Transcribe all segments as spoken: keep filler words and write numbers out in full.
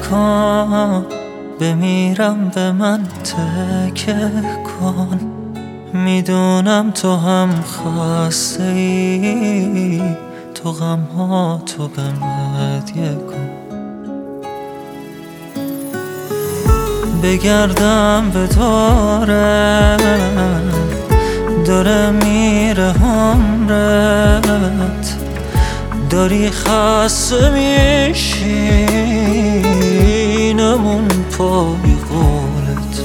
نکن، بمیرم به من تکه کن. میدونم تو هم خواسته ای، تو غم ها تو به هدیه کن. بگردم به داره داره میره عمرت، داری خسته میشی نمون پای قولت.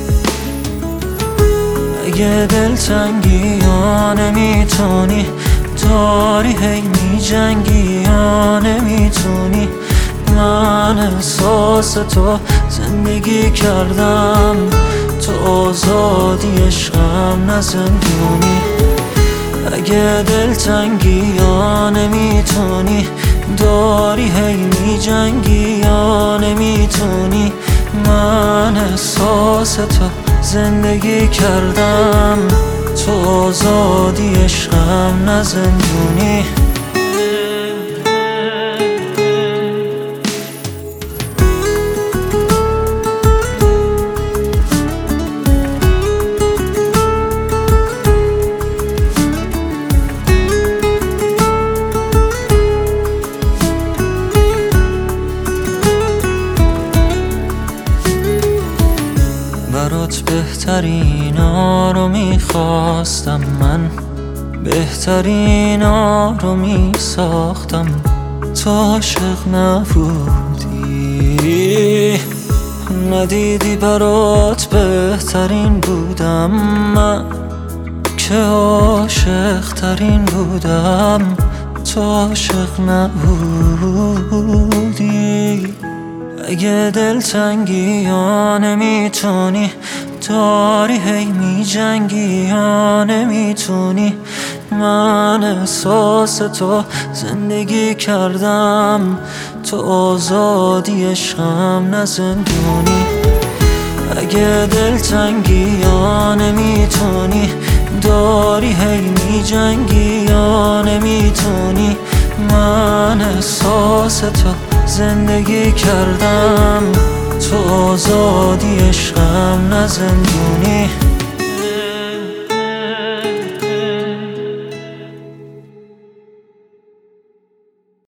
اگه دلتنگی یا نمیتونی، داری هی میجنگی یا نمیتونی. من احساس تو زندگی کردم، تو آزادی عشقم نه زندونی. اگه دلتنگی یا نمیتونی، داری هی میجنگی یا نمیتونی. من احساس تو زندگی کردم، تو آزادی عشقم نه زندونی. برات بهترین ها رو میخواستم، من بهترین ها رو میساختم. تو عاشق نبودی، ندیدی برات بهترین بودم من، که عاشق ترین بودم. تو عاشق نبودی. اگه دلتنگی یا نمیتونی، داری هی میجنگی یا نمیتونی. من احساس تو زندگی کردم، تو آزادی عشقم نه زندونی. اگه دلتنگی یا نمیتونی، داری هی میجنگی یا نمیتونی. من احساس تو زندگی کردم، تو آزادی عشقم نه زندونی.